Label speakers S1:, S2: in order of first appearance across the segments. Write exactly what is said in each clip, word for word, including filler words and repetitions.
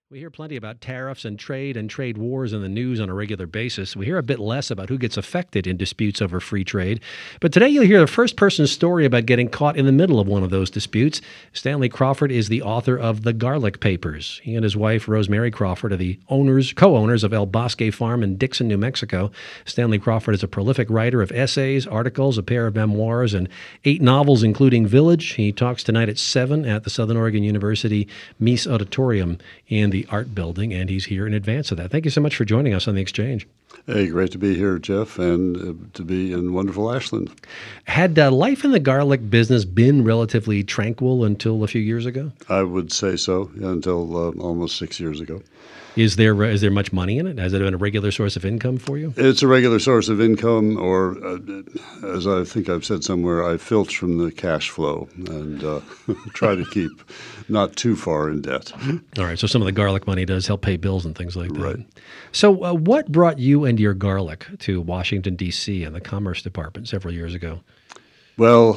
S1: We hear plenty about tariffs and trade and trade wars in the news on a regular basis. We hear a bit less about who gets affected in disputes over free trade. But today you'll hear a first-person story about getting caught in the middle of one of those disputes. Stanley Crawford is the author of The Garlic Papers. He and his wife, Rosemary Crawford, are the owners, co-owners of El Bosque Farm in Dixon, New Mexico. Stanley Crawford is a prolific writer of essays, articles, a pair of memoirs, and eight novels, including Village. He talks tonight at seven at the Southern Oregon University Meese Auditorium in the Art Building, and he's here in advance of that. Thank you so much for joining us on The Exchange.
S2: Hey, great to be here, Jeff, and uh, to be in wonderful Ashland.
S1: Had uh, life in the garlic business been relatively tranquil until a few years ago?
S2: I would say so, until uh, almost six years ago.
S1: Is there is there much money in it? Has it been a regular source of income for you?
S2: It's a regular source of income, or uh, as I think I've said somewhere, I filch from the cash flow and uh, try to keep not too far in debt.
S1: All right, so some of the garlic money does help pay bills and things like that.
S2: Right.
S1: So uh, what brought you and your garlic to Washington, D C and the Commerce Department several years ago?
S2: Well,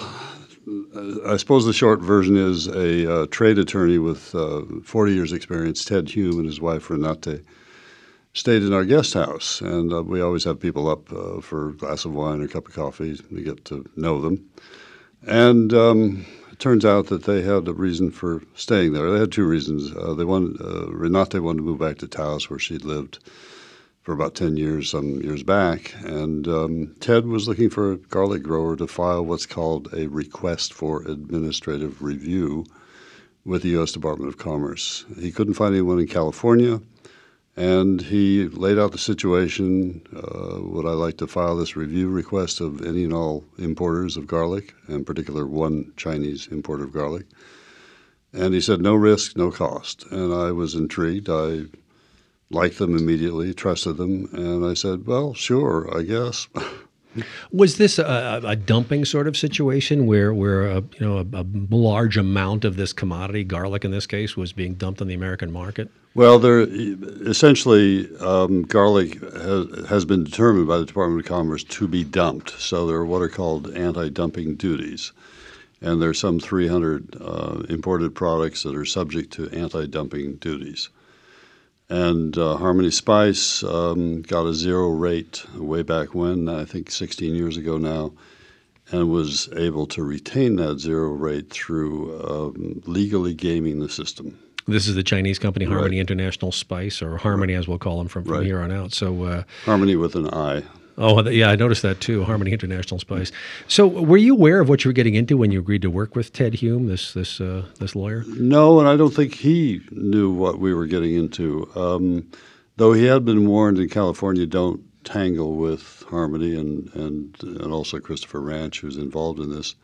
S2: I suppose the short version is a uh, trade attorney with uh, forty years experience, Ted Hume, and his wife Renate, stayed in our guest house. And uh, we always have people up uh, for a glass of wine or a cup of coffee to get to know them. And um, it turns out that they had a reason for staying there. They had two reasons. Uh, they wanted, uh, Renate wanted to move back to Taos, where she'd lived for about ten years, some years back. And um, Ted was looking for a garlic grower to file what's called a request for administrative review with the U S Department of Commerce. He couldn't find anyone in California, and he laid out the situation. Uh, would I like to file this review request of any and all importers of garlic, in particular one Chinese importer of garlic? And he said, no risk, no cost. And I was intrigued. I liked them immediately, trusted them, and I said, well, sure, I guess.
S1: Was this a, a dumping sort of situation where, where a, you know, a, a large amount of this commodity, garlic in this case, was being dumped on the American market?
S2: Well, there essentially um, garlic has, has been determined by the Department of Commerce to be dumped. So there are what are called anti-dumping duties. And there are some three hundred uh, imported products that are subject to anti-dumping duties. And uh, Harmony Spice um, got a zero rate way back when, I think sixteen years ago now, and was able to retain that zero rate through um, legally gaming the system.
S1: This is the Chinese company, Harmony
S2: Right.
S1: International Spice, or Harmony as we'll call them from, from
S2: Right.
S1: here on out. So, uh,
S2: Harmony with an I.
S1: oh, yeah, I noticed that too, Harmony International Spice. So were you aware of what you were getting into when you agreed to work with Ted Hume, this this uh, this lawyer?
S2: No, and I don't think he knew what we were getting into. Um, though he had been warned in California, don't tangle with Harmony, and, and, and also Christopher Ranch, who's involved in this.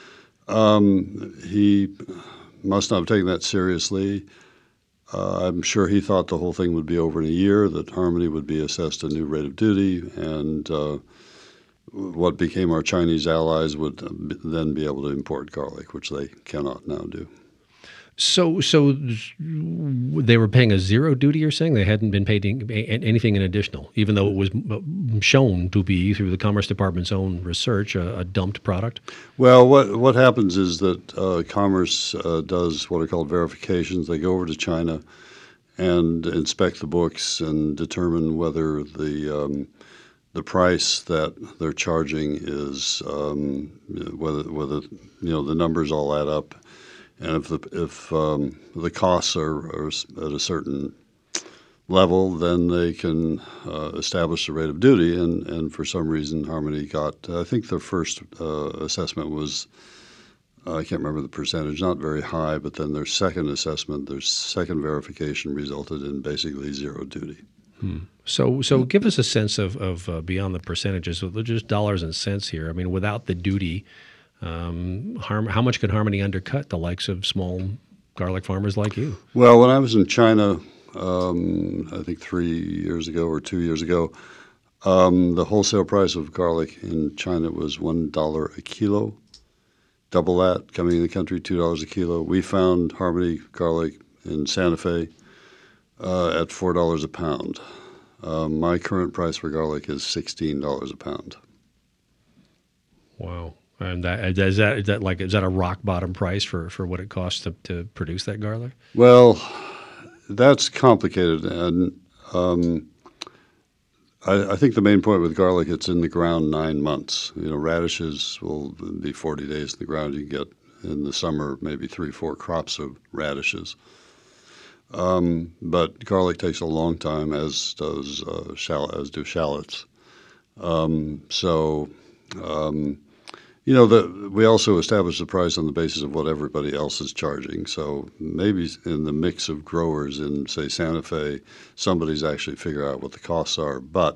S2: Um, he must not have taken that seriously. Uh, I'm sure he thought the whole thing would be over in a year, that Harmony would be assessed a new rate of duty, and uh, what became our Chinese allies would then be able to import garlic, which they cannot now do.
S1: So, so they were paying a zero duty. You're saying they hadn't been paying anything in additional, even though it was shown to be through the Commerce Department's own research a, a dumped product.
S2: Well, what what happens is that uh, Commerce uh, does what are called verifications. They go over to China and inspect the books and determine whether the um, the price that they're charging is um, whether whether you know the numbers all add up. And if the if um, the costs are, are at a certain level, then they can uh, establish the rate of duty. And, and for some reason, Harmony got, I think their first uh, assessment was, uh, I can't remember the percentage, not very high, but then their second assessment, their second verification resulted in basically zero duty.
S1: Hmm. So, so give us a sense of, of uh, beyond the percentages, so just dollars and cents here. I mean, without the duty, Um, harm, how much could Harmony undercut the likes of small garlic farmers like you?
S2: Well, when I was in China, um, I think three years ago or two years ago, um, the wholesale price of garlic in China was one dollar a kilo. Double that coming in the country, two dollars a kilo. We found Harmony garlic in Santa Fe uh, at four dollars a pound. Uh, my current price for garlic is sixteen dollars a pound.
S1: Wow. And that, is that is that like is that a rock bottom price for, for what it costs to, to produce that garlic?
S2: Well, that's complicated, and um, I, I think the main point with garlic, it's in the ground nine months. You know, radishes will be forty days in the ground. You can get in the summer maybe three, four crops of radishes. Um, but garlic takes a long time, as does uh, shall- as do shallots. Um, so, um, you know, the, we also establish the price on the basis of what everybody else is charging. So maybe in the mix of growers in, say, Santa Fe, somebody's actually figured out what the costs are. But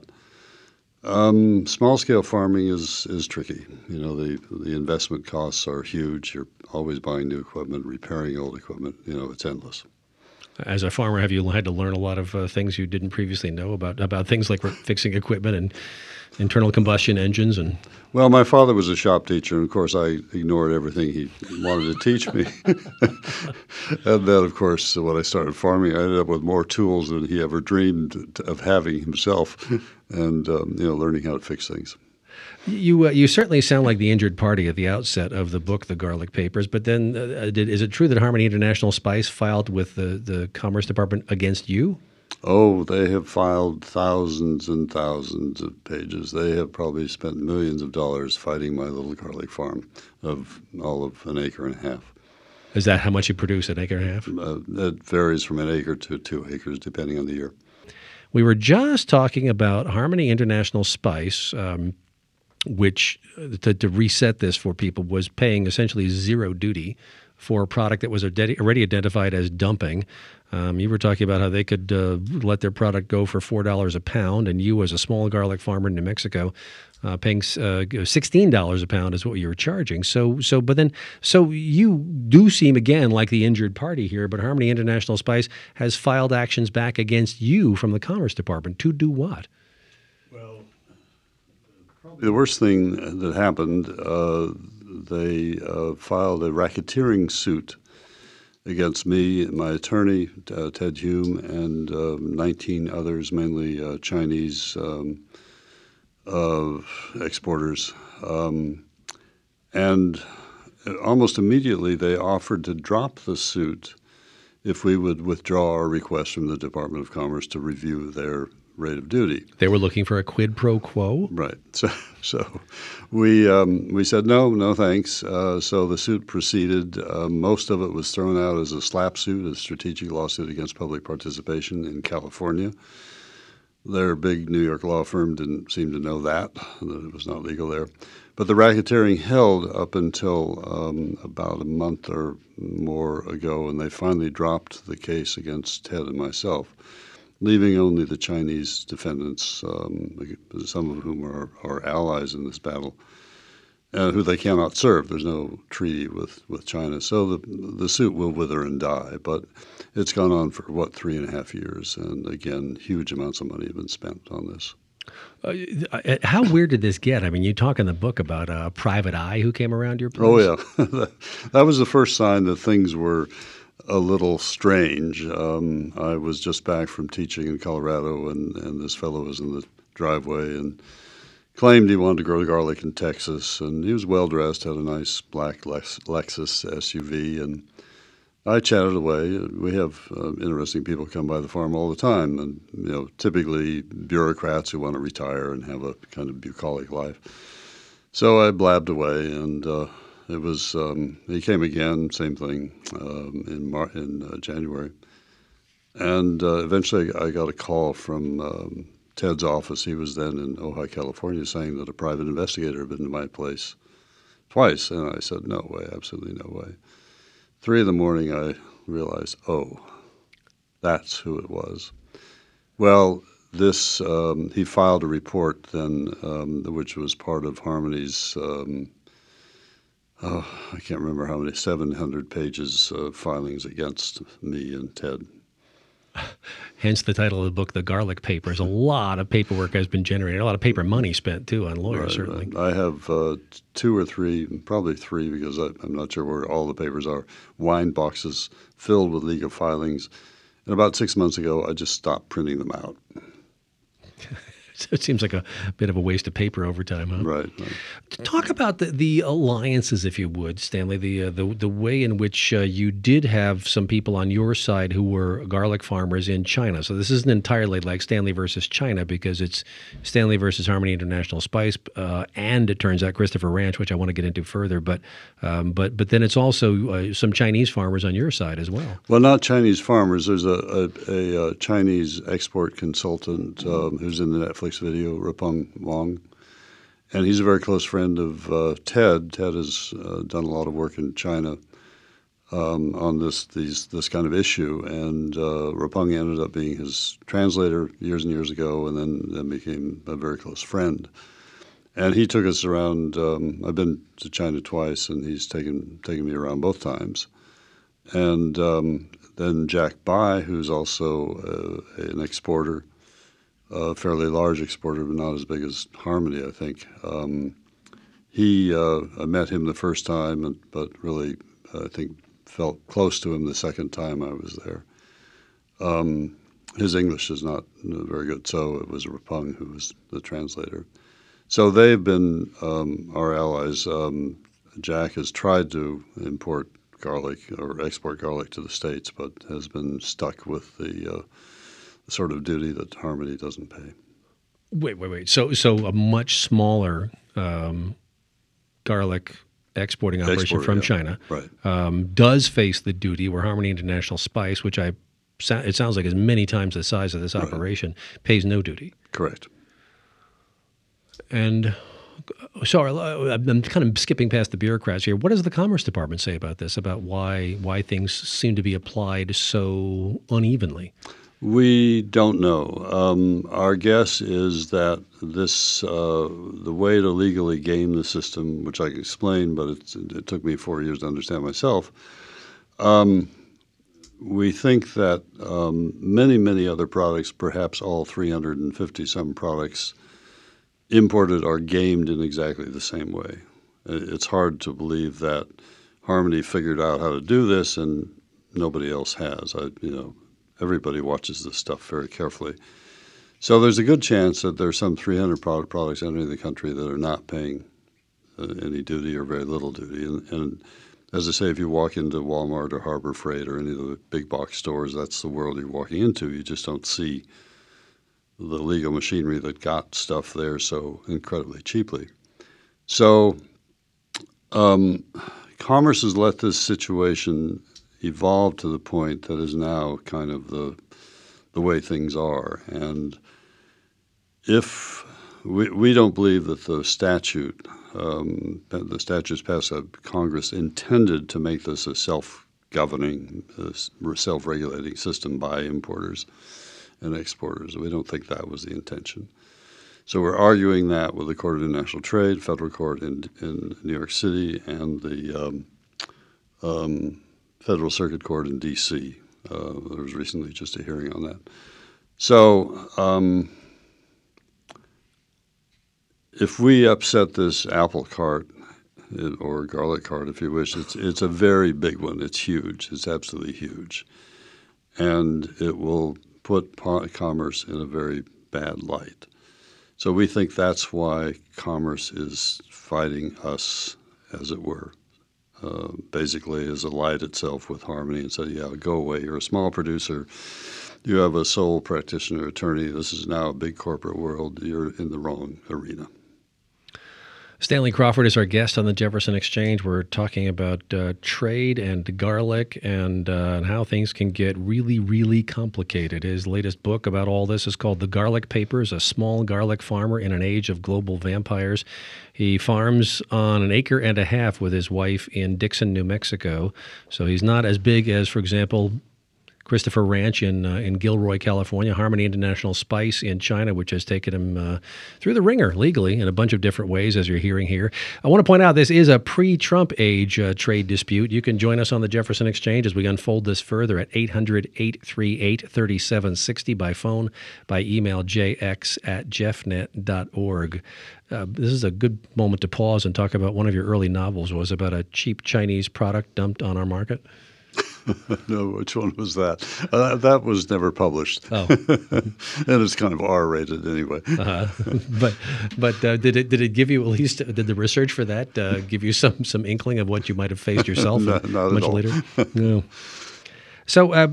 S2: um, small-scale farming is is tricky. You know, the the investment costs are huge. You're always buying new equipment, repairing old equipment. You know, it's endless.
S1: As a farmer, have you had to learn a lot of uh, things you didn't previously know about about things like fixing equipment and internal combustion engines? And
S2: Well, my father was a shop teacher, and of course, I ignored everything he wanted to teach me. And then, of course, when I started farming, I ended up with more tools than he ever dreamed of having himself, and um, you know, learning how to fix things.
S1: you uh, you certainly sound like the injured party at the outset of the book, The Garlic Papers. But then, uh, did, is it true that Harmony International Spice filed with the, the Commerce Department against you?
S2: Oh, they have filed thousands and thousands of pages. They have probably spent millions of dollars fighting my little garlic farm of all of an acre and a half.
S1: Is that how much you produce, an acre and a half?
S2: Uh, it varies from an acre to two acres, depending on the year.
S1: We were just talking about Harmony International Spice, um, which, uh, to, to reset this for people, was paying essentially zero duty for a product that was already identified as dumping. Um, you were talking about how they could uh, let their product go for four dollars a pound, and you, as a small garlic farmer in New Mexico, uh, paying uh, sixteen dollars a pound is what you were charging. So, so, but then, so you do seem again like the injured party here. But Harmony International Spice has filed actions back against you from the Commerce Department to do what?
S2: Well, the worst thing that happened, uh, they uh, filed a racketeering suit against me, my attorney, uh, Ted Hume, and uh, nineteen others, mainly uh, Chinese um, uh, exporters. Um, and almost immediately they offered to drop the suit if we would withdraw our request from the Department of Commerce to review their rate of duty.
S1: They were looking for a quid pro quo?
S2: Right. So so we um, we said, no, no thanks. Uh, so the suit proceeded. Uh, most of it was thrown out as a SLAPP suit, a strategic lawsuit against public participation in California. Their big New York law firm didn't seem to know that, that it was not legal there. But the racketeering held up until um, about a month or more ago, and they finally dropped the case against Ted and myself, leaving only the Chinese defendants, um, some of whom are, are allies in this battle, uh, who they cannot serve. There's no treaty with, with China. So the the suit will wither and die. But it's gone on for, what, three and a half years. And again, huge amounts of money have been spent on this.
S1: Uh, how weird did this get? I mean, you talk in the book about a private eye who came around your place.
S2: Oh, yeah. That was the first sign that things were a little strange. Um, I was just back from teaching in Colorado, and, and this fellow was in the driveway and claimed he wanted to grow garlic in Texas. And he was well-dressed, had a nice black Lex- Lexus S U V, and I chatted away. We have uh, interesting people come by the farm all the time, and you know, typically bureaucrats who want to retire and have a kind of bucolic life. So I blabbed away, and uh, It was um, he came again, same thing, um, in Mar- in uh, January, and uh, eventually I got a call from um, Ted's office. He was then in Ojai, California, saying that a private investigator had been to my place twice, and I said, "No way, absolutely no way." Three in the morning, I realized, oh, that's who it was. Well, this um, he filed a report then, um, which was part of Harmony's. Um, Oh, I can't remember how many, seven hundred pages of filings against me and Ted.
S1: Hence the title of the book, The Garlic Papers. A lot of paperwork has been generated, a lot of paper money spent, too, on lawyers,
S2: Right,
S1: certainly.
S2: right. I have uh, two or three, probably three, because I, I'm not sure where all the papers are, wine boxes filled with legal filings. And about six months ago, I just stopped printing them out.
S1: So it seems like a bit of a waste of paper over time, huh?
S2: Right. right.
S1: Talk about the, the alliances, if you would, Stanley. The uh, the the way in which uh, you did have some people on your side who were garlic farmers in China. So this isn't entirely like Stanley versus China, because it's Stanley versus Harmony International Spice, uh, and it turns out Christopher Ranch, which I want to get into further. But um, but but then it's also uh, some Chinese farmers on your side as well.
S2: Well, not Chinese farmers. There's a a, a, a Chinese export consultant um, who's in the Netflix video, Rapeng Wang. And he's a very close friend of uh, Ted. Ted has uh, done a lot of work in China um, on this these this kind of issue, and uh, Rapeng ended up being his translator years and years ago, and then, then became a very close friend. And he took us around. Um, I've been to China twice, and he's taken taken me around both times. And um, then Jack Bai, who's also uh, an exporter. A fairly large exporter, but not as big as Harmony, I think. Um, he, uh, I met him the first time, and, but really, I think, felt close to him the second time I was there. Um, his English is not very good, so it was Rapeng who was the translator. So they've been um, our allies. Um, Jack has tried to import garlic or export garlic to the States, but has been stuck with the uh, sort of duty that Harmony doesn't pay.
S1: Wait, wait, wait. So, so a much smaller um, garlic exporting operation
S2: Exporter,
S1: from
S2: yeah.
S1: China
S2: Right.
S1: um, does face the duty where Harmony International Spice, which I it sounds like is many times the size of this
S2: Right.
S1: operation, pays no duty.
S2: Correct.
S1: And sorry, I'm kind of skipping past the bureaucrats here. What does the Commerce Department say about this? About why why things seem to be applied so unevenly?
S2: We don't know. Um, our guess is that this, uh, the way to legally game the system, which I can explain, but it's, it took me four years to understand myself. Um, we think that um, many, many other products, perhaps all three hundred fifty some products imported, are gamed in exactly the same way. It's hard to believe that Harmony figured out how to do this and nobody else has. I, you know. Everybody watches this stuff very carefully. So there's a good chance that there's some three hundred product products entering the country that are not paying uh, any duty or very little duty. And, and as I say, if you walk into Walmart or Harbor Freight or any of the big box stores, that's the world you're walking into. You just don't see the legal machinery that got stuff there so incredibly cheaply. So um, Commerce has let this situation evolved to the point that is now kind of the the way things are. And if we, we don't believe that the statute, um, the statutes passed by Congress intended to make this a self-governing, uh, self-regulating system by importers and exporters. We don't think that was the intention. So we're arguing that with the Court of International Trade, federal court in, in New York City, and the um, um, Federal Circuit Court in D C Uh, there was recently just a hearing on that. So um, if we upset this apple cart, or garlic cart, if you wish, it's it's a very big one. It's huge. It's absolutely huge. And it will put commerce in a very bad light. So we think that's why commerce is fighting us, as it were. Uh, basically has allied itself with Harmony and said, yeah, go away. You're a small producer. You have a sole practitioner attorney. This is now a big corporate world. You're in the wrong arena.
S1: Stanley Crawford is our guest on the Jefferson Exchange. We're talking about uh, trade and garlic and, uh, and how things can get really, really complicated. His latest book about all this is called The Garlic Papers, A Small Garlic Farmer in an Age of Global Vampires. He farms on an acre and a half with his wife in Dixon, New Mexico. So he's not as big as, for example, Christopher Ranch in uh, in Gilroy, California, Harmony International Spice in China, which has taken him uh, through the ringer legally in a bunch of different ways, as you're hearing here. I want to point out this is a pre-Trump age uh, trade dispute. You can join us on the Jefferson Exchange as we unfold this further at eight hundred, eight three eight, three seven six zero by phone, by email, jx at jeffnet dot org. Uh, this is a good moment to pause and talk about one of your early novels was about a cheap Chinese product dumped on our market.
S2: No, which one was that? Uh, that was never published.
S1: Oh,
S2: And it's kind of R-rated anyway.
S1: uh, but but uh, did it did it give you at least did the research for that uh, give you some some inkling of what you might have faced yourself
S2: Not-
S1: uh,
S2: not at
S1: much
S2: all.
S1: later? No. So. Uh,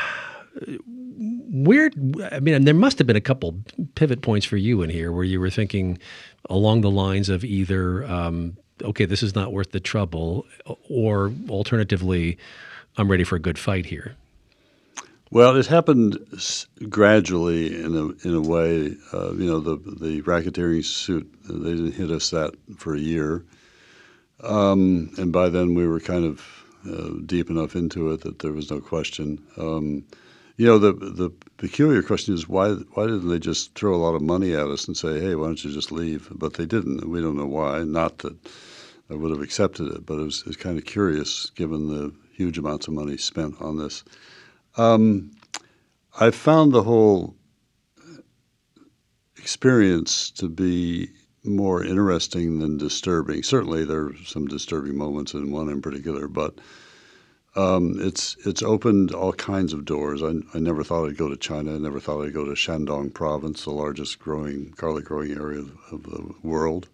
S1: Weird. I mean, there must have been a couple pivot points for you in here where you were thinking along the lines of either, um, okay, this is not worth the trouble, or alternatively, I'm ready for a good fight here.
S2: Well, it happened s- gradually in a in a way. Uh, you know, the the racketeering suit, they didn't hit us that for a year, um, and by then we were kind of uh, deep enough into it that there was no question. Um, you know, the the peculiar question is why why didn't they just throw a lot of money at us and say, hey, why don't you just leave? But they didn't. And we don't know why. Not that I would have accepted it, but it was, it was kind of curious given the huge amounts of money spent on this. Um, I found the whole experience to be more interesting than disturbing. Certainly, there are some disturbing moments in one in particular, but um, it's it's opened all kinds of doors. I, I never thought I'd go to China. I never thought I'd go to Shandong province, the largest growing garlic growing area of, of the world.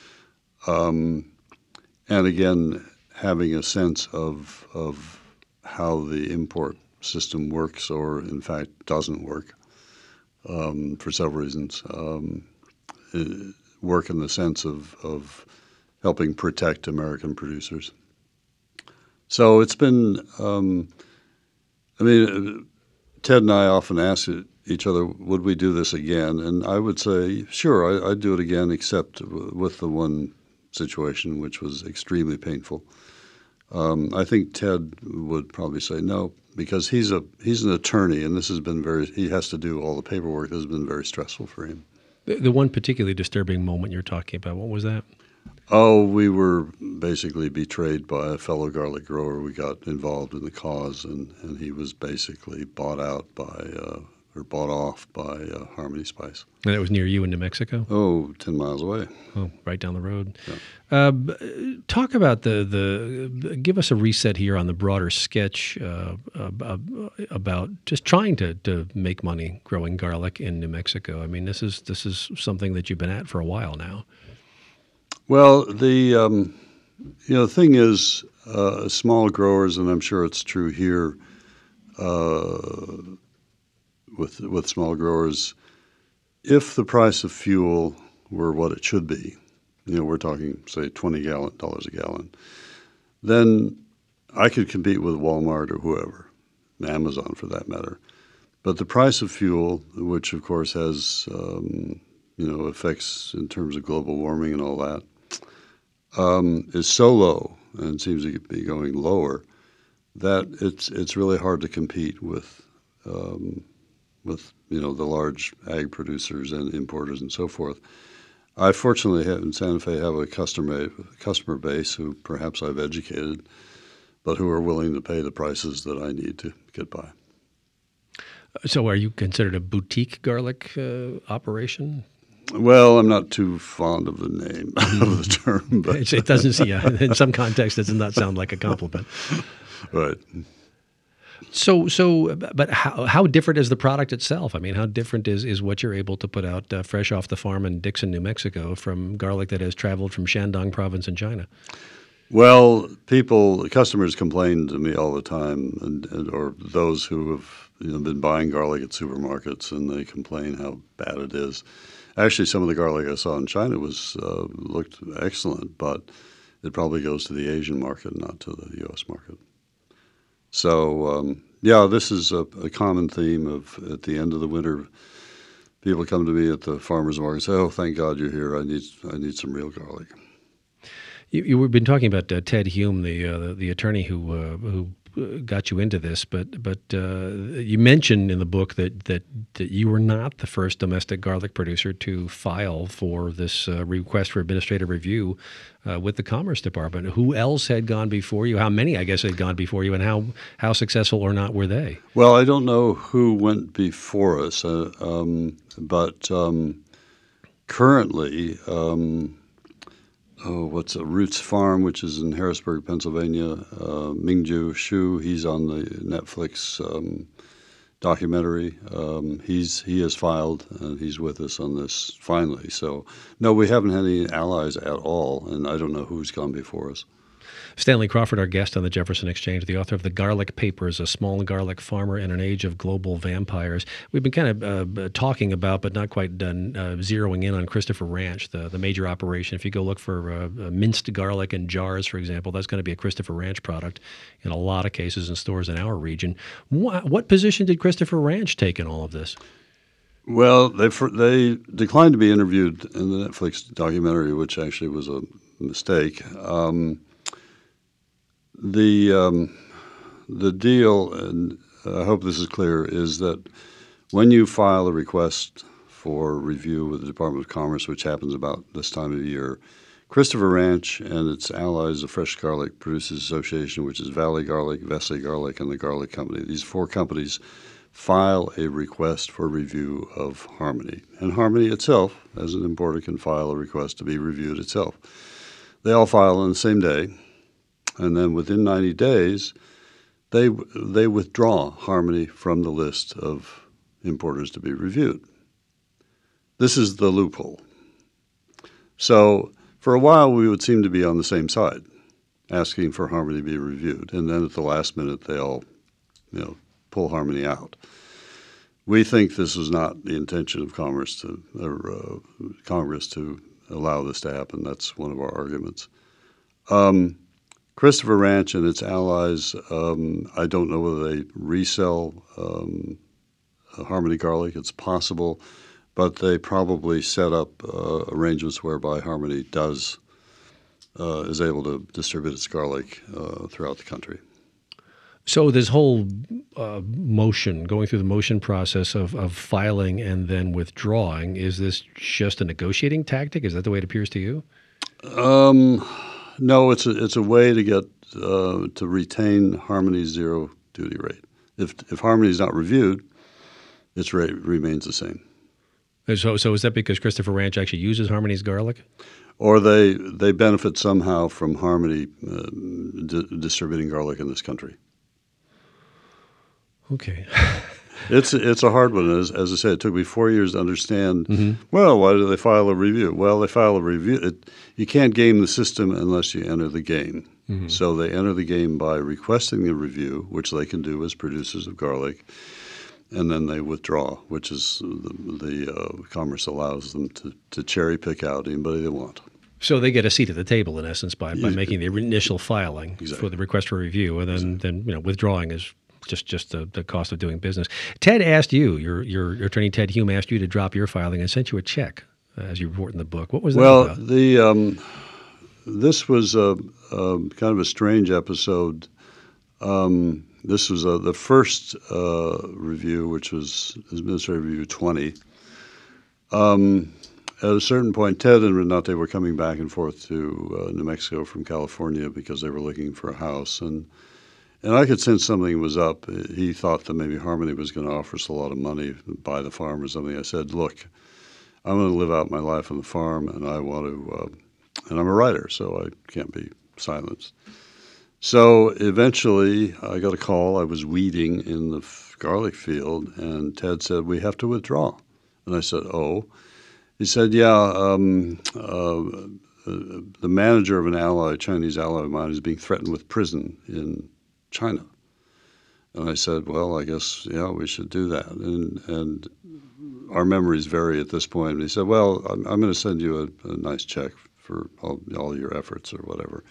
S2: Um, and again, having a sense of of how the import system works, or in fact doesn't work, um, for several reasons. Um, work in the sense of, of helping protect American producers. So it's been, um, I mean, Ted and I often ask each other, would we do this again? And I would say, sure, I, I'd do it again, except with the one situation, which was extremely painful. Um, I think Ted would probably say no, because he's a he's an attorney, and this has been very. He has to do all the paperwork. This has been very stressful for him.
S1: The, the one particularly disturbing moment you're talking about, what was that?
S2: Oh, we were basically betrayed by a fellow garlic grower. We got involved in the cause, and, and he was basically bought out by uh, or bought off by uh, Harmony Spice.
S1: And that was near you in New Mexico?
S2: Oh, ten miles away.
S1: Oh, right down the road.
S2: Yeah.
S1: Uh, talk about the, the, give us a reset here on the broader sketch uh, about just trying to, to make money growing garlic in New Mexico. I mean, this is, this is something that you've been at for a while now.
S2: Well, the, um, you know, the thing is, uh, small growers, and I'm sure it's true here, uh, with with small growers, if the price of fuel were what it should be, you know, we're talking, say, twenty gallon, dollars a gallon, then I could compete with Walmart or whoever, Amazon for that matter. But the price of fuel, which of course has, um, you know, effects in terms of global warming and all that, um, is so low and seems to be going lower that it's it's really hard to compete with um, with you know the large ag producers and importers and so forth. I fortunately have, in Santa Fe have a customer customer base who perhaps I've educated, but who are willing to pay the prices that I need to get by.
S1: So, are you considered a boutique garlic uh, operation?
S2: Well, I'm not too fond of the name of the term, but
S1: it doesn't. Yeah, in some contexts, it does not sound like a compliment.
S2: Right.
S1: So, so, but how how different is the product itself? I mean, how different is, is what you're able to put out uh, fresh off the farm in Dixon, New Mexico, from garlic that has traveled from Shandong province in China?
S2: Well, people, customers complain to me all the time, and, and or those who have you know, been buying garlic at supermarkets, and they complain how bad it is. Actually, some of the garlic I saw in China was uh, looked excellent, but it probably goes to the Asian market, not to the U S market. So, um, yeah, this is a, a common theme of at the end of the winter, people come to me at the farmer's market and say, oh, thank God you're here. I need I need some real garlic.
S1: You, you've been talking about uh, Ted Hume, the, uh, the the attorney who uh, who got you into this, but but uh, you mentioned in the book that, that that you were not the first domestic garlic producer to file for this uh, request for administrative review uh, with the Commerce Department. Who else had gone before you? How many, I guess, had gone before you, and how how successful or not were they?
S2: Well, I don't know who went before us, uh, um, but um, currently. Um, oh, what's a Roots Farm, which is in Harrisburg, Pennsylvania. Uh, Mingju Shu, he's on the Netflix um, documentary. Um, he's he has filed, and he's with us on this finally. So, no, we haven't had any allies at all, and I don't know who's gone before us.
S1: Stanley Crawford, our guest on the Jefferson Exchange, the author of The Garlic Papers, A Small Garlic Farmer in an Age of Global Vampires. We've been kind of uh, talking about, but not quite done, uh, zeroing in on Christopher Ranch, the, the major operation. If you go look for uh, minced garlic in jars, for example, that's going to be a Christopher Ranch product in a lot of cases in stores in our region. What, what position did Christopher Ranch take in all of this?
S2: Well, they they declined to be interviewed in the Netflix documentary, which actually was a mistake. Um, The um, the deal, and I hope this is clear, is that when you file a request for review with the Department of Commerce, which happens about this time of year, Christopher Ranch and its allies, the Fresh Garlic Producers Association, which is Valley Garlic, Vesey Garlic, and the Garlic Company, these four companies file a request for review of Harmony. And Harmony itself, as an importer, can file a request to be reviewed itself. They all file on the same day. And then within ninety days, they they withdraw Harmony from the list of importers to be reviewed. This is the loophole. So for a while, we would seem to be on the same side, asking for Harmony to be reviewed. And then at the last minute, they all, you know, pull Harmony out. We think this was not the intention of Commerce to, or, uh, Congress to allow this to happen. That's one of our arguments. Um, Christopher Ranch and its allies, um, I don't know whether they resell um, Harmony garlic. It's possible, but they probably set up uh, arrangements whereby Harmony does uh, is able to distribute its garlic uh, throughout the country.
S1: So this whole uh, motion, going through the motion process of, of filing and then withdrawing, is this just a negotiating tactic? Is that the way it appears to you?
S2: Um. No, it's a it's a way to get uh, to retain Harmony's zero duty rate. If if Harmony is not reviewed, its rate remains the same.
S1: So so is that because Christopher Ranch actually uses Harmony's garlic,
S2: or they they benefit somehow from Harmony uh, di- distributing garlic in this country?
S1: Okay.
S2: It's it's a hard one. As, as I said, it took me four years to understand,
S1: mm-hmm.
S2: well, why do they file a review? Well, they file a review. It, you can't game the system unless you enter the game. Mm-hmm. So they enter the game by requesting the review, which they can do as producers of garlic, and then they withdraw, which is the, the uh, Commerce allows them to, to cherry pick out anybody they want.
S1: So they get a seat at the table, in essence, by, by making the initial filing
S2: exactly.
S1: for the request for review, and then,
S2: exactly.
S1: then you know withdrawing is just just the, the cost of doing business. Ted asked you, your, your your attorney Ted Hume asked you to drop your filing and sent you a check, uh, as you report in the book. What was that
S2: well,
S1: about?
S2: Well, the um, this was a, a kind of a strange episode. Um, this was a, the first uh, review, which was Administrative Review twenty. Um, at a certain point, Ted and Renate were coming back and forth to uh, New Mexico from California because they were looking for a house, and And I could sense something was up. He thought that maybe Harmony was going to offer us a lot of money, buy the farm or something. I said, look, I'm going to live out my life on the farm, and I want to, uh, and I'm a writer, so I can't be silenced. So eventually I got a call. I was weeding in the garlic field, and Ted said, we have to withdraw. And I said, oh. He said, yeah, um, uh, the manager of an ally, a Chinese ally of mine, is being threatened with prison in China. And I said, well, I guess, yeah, we should do that. And and our memories vary at this point. And he said, well, I'm, I'm going to send you a, a nice check for all, all your efforts or whatever.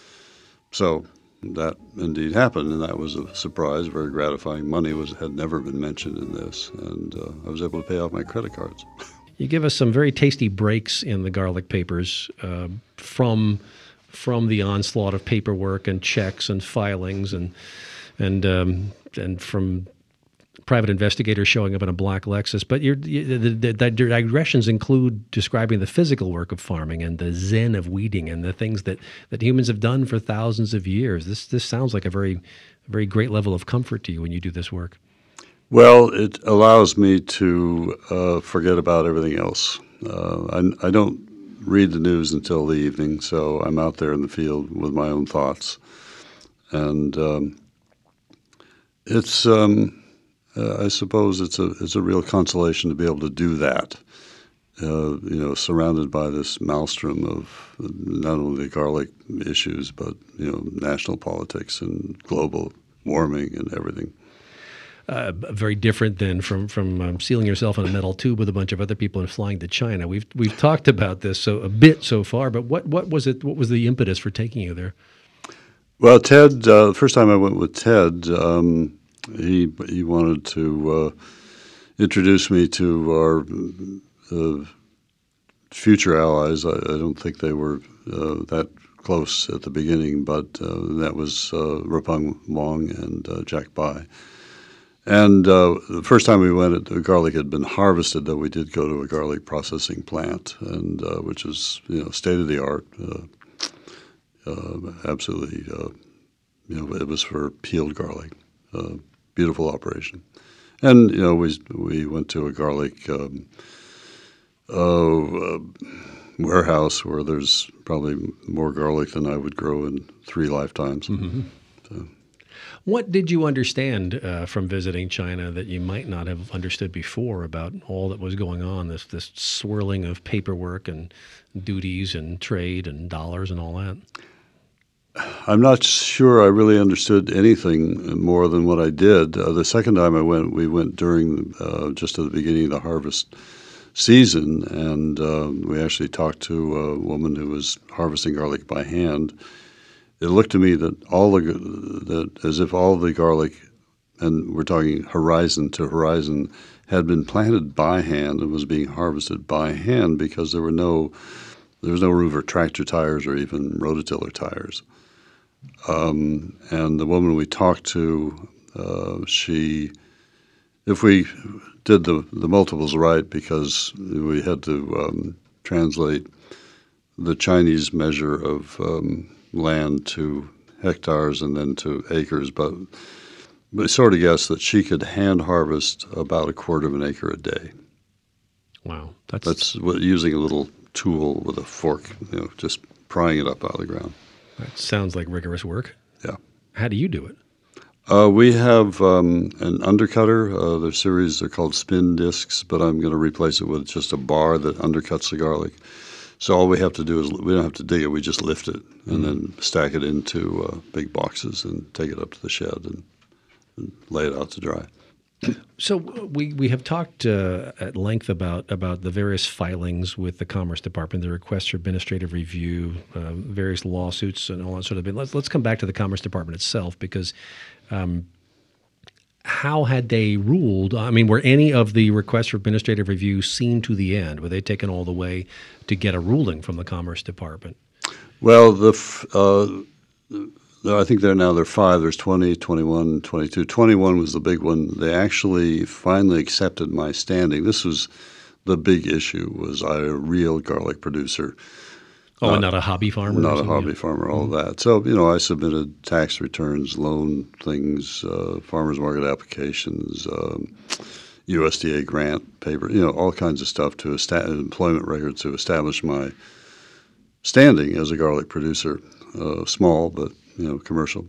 S2: So that indeed happened, and that was a surprise, very gratifying. Money was had never been mentioned in this, and uh, I was able to pay off my credit cards.
S1: You give us some very tasty breaks in the Garlic Papers uh, from from the onslaught of paperwork and checks and filings and and um, and from private investigators showing up in a black Lexus. But your the, the, the digressions include describing the physical work of farming and the zen of weeding and the things that, that humans have done for thousands of years. This this sounds like a very very great level of comfort to you when you do this work.
S2: Well, it allows me to uh, forget about everything else. Uh, I, I don't read the news until the evening, so I'm out there in the field with my own thoughts. And um, it's, um, uh, I suppose it's a, it's a real consolation to be able to do that, uh, you know, surrounded by this maelstrom of not only garlic issues, but, you know, national politics and global warming and everything.
S1: Uh, very different than from from um, sealing yourself in a metal tube with a bunch of other people and flying to China. We've we've talked about this so a bit so far, but what what was it? What was the impetus for taking you there?
S2: Well, Ted. Uh, the first time I went with Ted, um, he he wanted to uh, introduce me to our uh, future allies. I, I don't think they were uh, that close at the beginning, but uh, that was uh, Rapeng Wong and uh, Jack Bai. And uh, the first time we went, the garlic had been harvested, though we did go to a garlic processing plant, and uh, which is, you know, state of the art, uh, uh, absolutely, uh, you know, it was for peeled garlic, uh, beautiful operation. And, you know, we we went to a garlic um, uh, warehouse where there's probably more garlic than I would grow in three lifetimes.
S1: Mm-hmm.
S2: So.
S1: What did you understand uh, from visiting China that you might not have understood before about all that was going on, this this swirling of paperwork and duties and trade and dollars and all that?
S2: I'm not sure I really understood anything more than what I did. Uh, the second time I went, we went during uh, just at the beginning of the harvest season, and uh, we actually talked to a woman who was harvesting garlic by hand. It looked to me that all the that as if all the garlic, and we're talking horizon to horizon, had been planted by hand and was being harvested by hand because there were no there was no room for tractor tires or even rototiller tires. Um, and the woman we talked to, uh, she, if we did the the multiples right, because we had to um, translate the Chinese measure of um, land to hectares and then to acres, but we sort of guessed that she could hand harvest about a quarter of an acre a day.
S1: Wow, that's
S2: that's what, using a little tool with a fork, you know, just prying it up out of the ground.
S1: That sounds like rigorous work.
S2: Yeah.
S1: How do you do it?
S2: Uh, we have um, an undercutter. Uh, their series, they're called spin discs, but I'm going to replace it with just a bar that undercuts the garlic. So all we have to do is we don't have to dig it. We just lift it and mm-hmm. then stack it into uh, big boxes and take it up to the shed and, and lay it out to dry.
S1: So we, we have talked uh, at length about about the various filings with the Commerce Department, the requests for administrative review, uh, various lawsuits, and all that sort of thing. Let's let's come back to the Commerce Department itself, because um, how had they ruled? I mean, were any of the requests for administrative review seen to the end? Were they taken all the way to get a ruling from the Commerce Department?
S2: Well, the uh, I think they're now there are five. There's twenty, twenty-one, twenty-two. twenty-one was the big one. They actually finally accepted my standing. This was the big issue. Was I a real garlic producer?
S1: Oh, not, and not a hobby farmer?
S2: Not a hobby farmer, all mm-hmm. that. So, you know, I submitted tax returns, loan things, uh, farmers market applications, um, U S D A grant paper, you know, all kinds of stuff to establish employment records to establish my standing as a garlic producer, uh, small but, you know, commercial.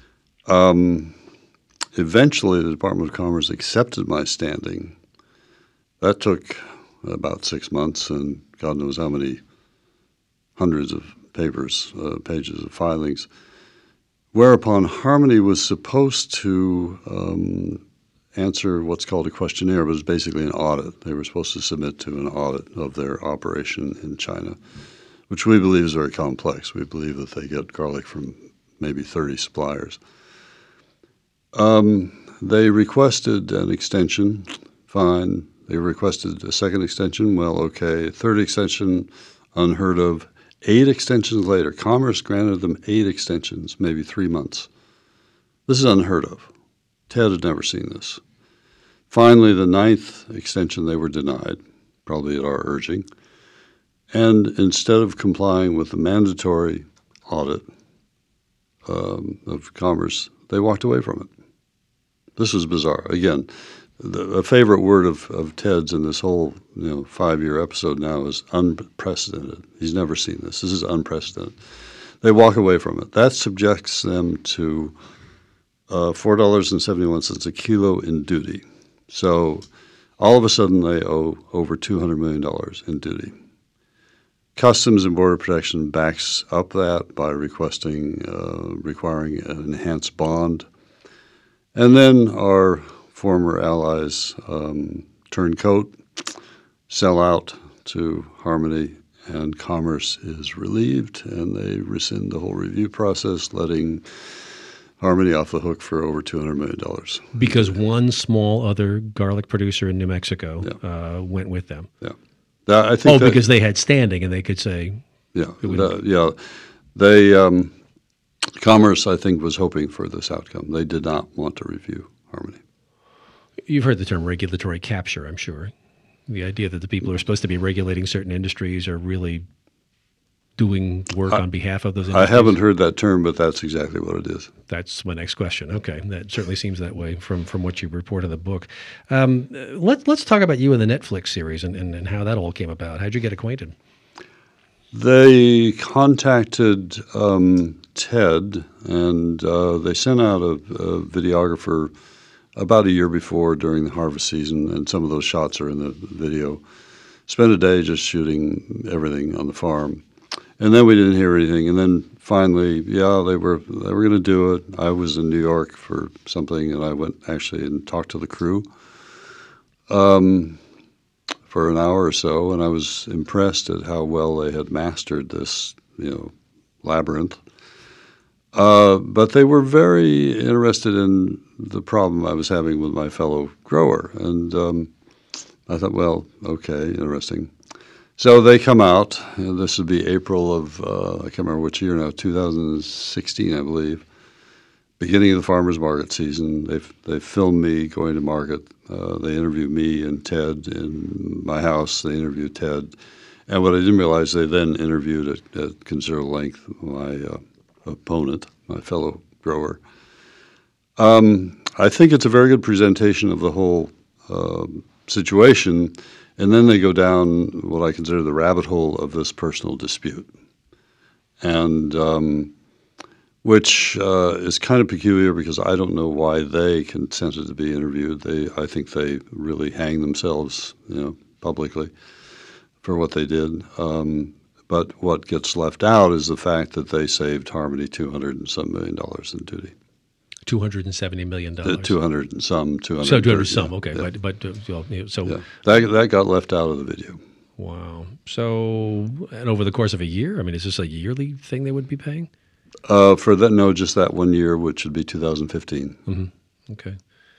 S2: Um, eventually, the Department of Commerce accepted my standing. That took about six months and God knows how many hundreds of papers, uh, pages of filings, whereupon Harmony was supposed to um, answer what's called a questionnaire, but it's basically an audit. They were supposed to submit to an audit of their operation in China, which we believe is very complex. We believe that they get garlic from maybe thirty suppliers. Um, they requested an extension, fine. They requested a second extension, well, okay. Third extension, unheard of. Eight extensions later, Commerce granted them eight extensions, maybe three months. This is unheard of. Ted had never seen this. Finally, the ninth extension, they were denied, probably at our urging. And instead of complying with the mandatory audit um, of Commerce, they walked away from it. This was bizarre. Again, the, a favorite word of, of Ted's in this whole you know five-year episode now is unprecedented. He's never seen this. This is unprecedented. They walk away from it. That subjects them to uh, four dollars and seventy-one cents a kilo in duty. So all of a sudden they owe over two hundred million dollars in duty. Customs and Border Protection backs up that by requesting, uh, requiring an enhanced bond. And then our former allies um, turn coat, sell out to Harmony, and Commerce is relieved, and they rescind the whole review process, letting Harmony off the hook for over two hundred million dollars.
S1: Because one small other garlic producer in New Mexico
S2: yeah.
S1: uh, went with them.
S2: Yeah. That, I think
S1: oh,
S2: that,
S1: because they had standing and they could say...
S2: Yeah, that, yeah. They, um, Commerce, I think, was hoping for this outcome. They did not want to review Harmony.
S1: You've heard the term regulatory capture, I'm sure. The idea that the people who are supposed to be regulating certain industries are really doing work
S2: I,
S1: on behalf of those industries.
S2: I haven't heard that term, but that's exactly what it is.
S1: That's my next question. Okay, that certainly seems that way from, from what you report in the book. Um, let, let's talk about you and the Netflix series and, and, and how that all came about. How'd you get acquainted?
S2: They contacted um, Ted, and uh, they sent out a, a videographer about a year before during the harvest season, and some of those shots are in the video. Spent a day just shooting everything on the farm. And then we didn't hear anything. And then finally, yeah, they were they were going to do it. I was in New York for something, and I went actually and talked to the crew um, for an hour or so, and I was impressed at how well they had mastered this, you know, labyrinth. Uh, but they were very interested in the problem I was having with my fellow grower, and um, I thought, well, okay, interesting. So they come out, and this would be April of, uh, I can't remember which year now, two thousand sixteen, I believe, beginning of the farmer's market season. They've, they filmed me going to market. Uh, they interviewed me and Ted in my house. They interviewed Ted. And what I didn't realize, they then interviewed at, at considerable length my uh, opponent, my fellow grower. Um, I think it's a very good presentation of the whole uh, situation. And then they go down what I consider the rabbit hole of this personal dispute, and um, which uh, is kind of peculiar because I don't know why they consented to be interviewed. They, I think they really hang themselves, you know, publicly for what they did. Um, but what gets left out is the fact that they saved Harmony two hundred and some million dollars in duty.
S1: Two hundred and seventy million dollars.
S2: The two hundred and some, two hundred.
S1: So two hundred some,
S2: yeah,
S1: okay,
S2: yeah.
S1: but but uh, well, you know, so
S2: yeah. that that got left out of the video.
S1: Wow. So, and over the course of a year, I mean, is this a yearly thing they would be paying?
S2: Uh, for that, no, just that one year, which would be two thousand fifteen.
S1: Mm-hmm. Okay.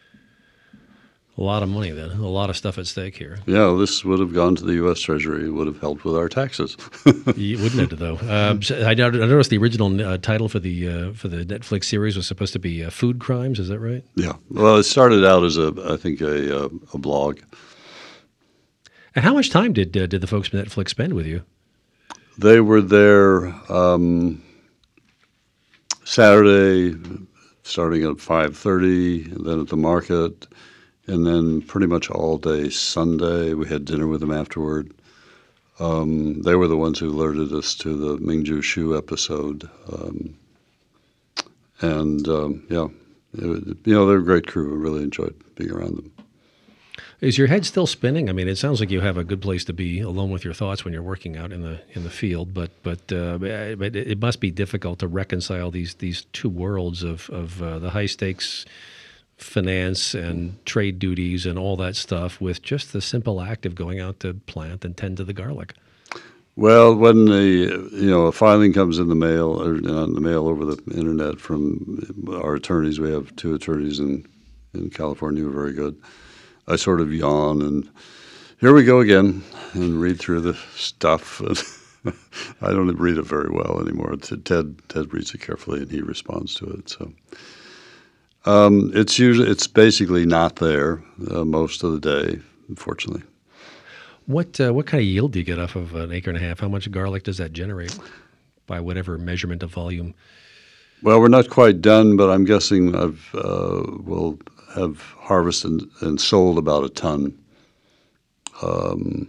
S1: A lot of money then, a lot of stuff at stake here.
S2: Yeah, this would have gone to the U S Treasury. It would have helped with our taxes.
S1: Wouldn't it, though? Um, so I, I noticed the original uh, title for the uh, for the Netflix series was supposed to be uh, Food Crimes. Is that right?
S2: Yeah. Well, it started out as, a, I think, a, a, a blog.
S1: And how much time did uh, did the folks from Netflix spend with you?
S2: They were there um, Saturday, starting at five thirty, and then at the market. And then pretty much all day Sunday, we had dinner with them afterward. Um, they were the ones who alerted us to the Mingju Shu episode. Um, and, um, yeah, it, you know, they're a great crew. I really enjoyed being around them.
S1: Is your head still spinning? I mean, it sounds like you have a good place to be alone with your thoughts when you're working out in the in the field, but but, uh, but it must be difficult to reconcile these these two worlds of, of uh, the high-stakes finance and trade duties and all that stuff with just the simple act of going out to plant and tend to the garlic.
S2: Well, when the you know a filing comes in the mail or in the mail over the internet from our attorneys, we have two attorneys in in California who are very good. I sort of yawn and here we go again and read through the stuff. I don't read it very well anymore. Ted Ted reads it carefully and he responds to it. So. Um, it's usually it's basically not there uh, most of the day, unfortunately.
S1: What uh, what kind of yield do you get off of an acre and a half? How much garlic does that generate by whatever measurement of volume?
S2: Well, we're not quite done, but I'm guessing I've uh, we'll have harvested and sold about a ton. Um,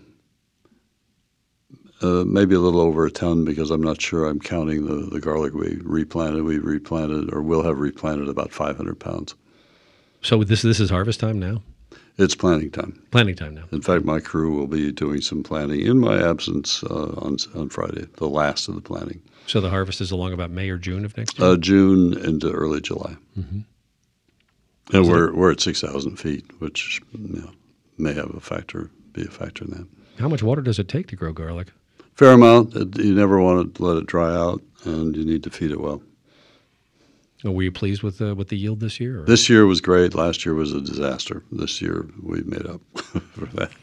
S2: uh, maybe a little over a ton because I'm not sure I'm counting the, the garlic we replanted. We replanted or will have replanted about five hundred pounds.
S1: So this this is harvest time now?
S2: It's planting time.
S1: Planting time now.
S2: In fact, my crew will be doing some planting in my absence uh, on on Friday, the last of the planting.
S1: So the harvest is along about May or June of next year?
S2: Uh, June into early July.
S1: Mm-hmm.
S2: And
S1: So
S2: we're
S1: the-
S2: we're at six thousand feet, which you know, may have a factor, be a factor in that.
S1: How much water does it take to grow garlic?
S2: Fair amount. It, you never want to let it dry out, and you need to feed it well.
S1: Or were you pleased with uh, with the yield this year? Or?
S2: This year was great. Last year was a disaster. This year we made up for that.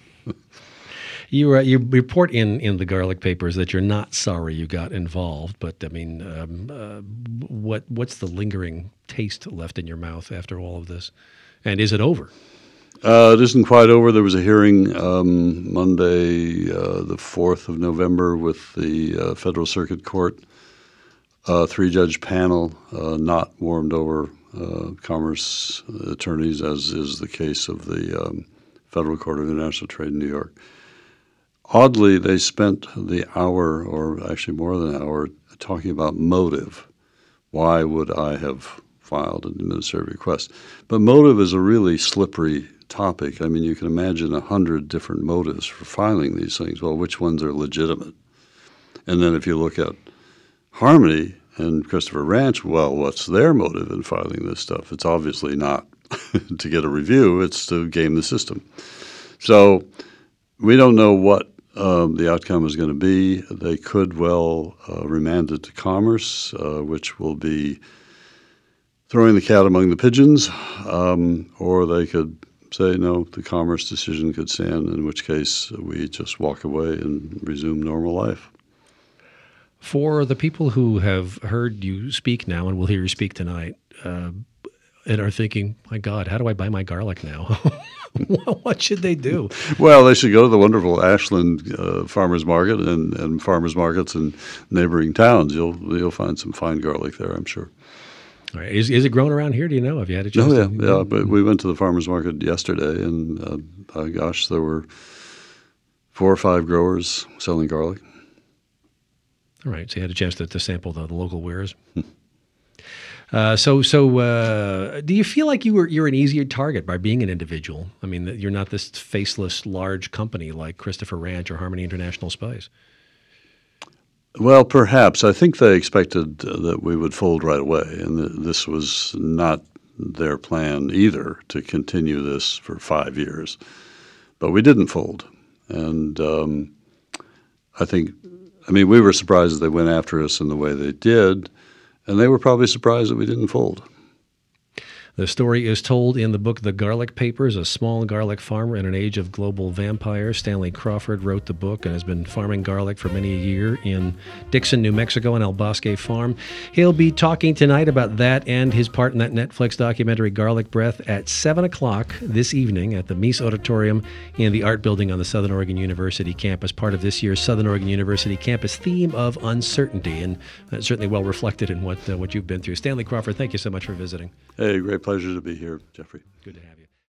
S1: You uh, you report in, in the garlic papers that you're not sorry you got involved, but I mean, um, uh, what what's the lingering taste left in your mouth after all of this? And is it over?
S2: Uh, it isn't quite over. There was a hearing um, Monday, uh, the fourth of November, with the uh, Federal Circuit Court, uh, three-judge panel, uh, not warmed over uh, commerce attorneys, as is the case of the um, Federal Court of International Trade in New York. Oddly, they spent the hour, or actually more than an hour, talking about motive. Why would I have filed an administrative request? But motive is a really slippery topic. I mean, you can imagine a hundred different motives for filing these things. Well, which ones are legitimate? And then if you look at Harmony and Christopher Ranch, well, what's their motive in filing this stuff? It's obviously not to get a review. It's to game the system. So we don't know what um, the outcome is going to be. They could well uh, remand it to Commerce, uh, which will be throwing the cat among the pigeons, um, or they could say, no, the Commerce decision could stand, in which case we just walk away and resume normal life.
S1: For the people who have heard you speak now and will hear you speak tonight uh, and are thinking, my God, how do I buy my garlic now? What should they do?
S2: Well, they should go to the wonderful Ashland uh, Farmers Market and, and farmers markets in neighboring towns. You'll you'll find some fine garlic there, I'm sure.
S1: All right. Is, is it grown around here? Do you know? Have you had a chance?
S2: Oh, yeah,
S1: to,
S2: yeah. But we went to the farmers market yesterday, and uh, uh, gosh, there were four or five growers selling garlic.
S1: All right. So you had a chance to, to sample the, the local wares. Uh, so, so uh, do you feel like you were you're an easier target by being an individual? I mean, that you're not this faceless large company like Christopher Ranch or Harmony International Spice.
S2: Well, perhaps. I think they expected uh, that we would fold right away, and th- this was not their plan either, to continue this for five years. But we didn't fold, and um, I think, I mean, we were surprised that they went after us in the way they did, and they were probably surprised that we didn't fold.
S1: The story is told in the book The Garlic Papers, A Small Garlic Farmer in an Age of Global Vampires. Stanley Crawford wrote the book and has been farming garlic for many a year in Dixon, New Mexico, and El Bosque Farm. He'll be talking tonight about that and his part in that Netflix documentary Garlic Breath at seven o'clock this evening at the Mies Auditorium in the Art Building on the Southern Oregon University campus, part of this year's Southern Oregon University campus theme of uncertainty, and uh, certainly well reflected in what, uh, what you've been through. Stanley Crawford, thank you so much for visiting.
S2: Hey, great pleasure to be here, Jeffrey.
S1: Good to have you.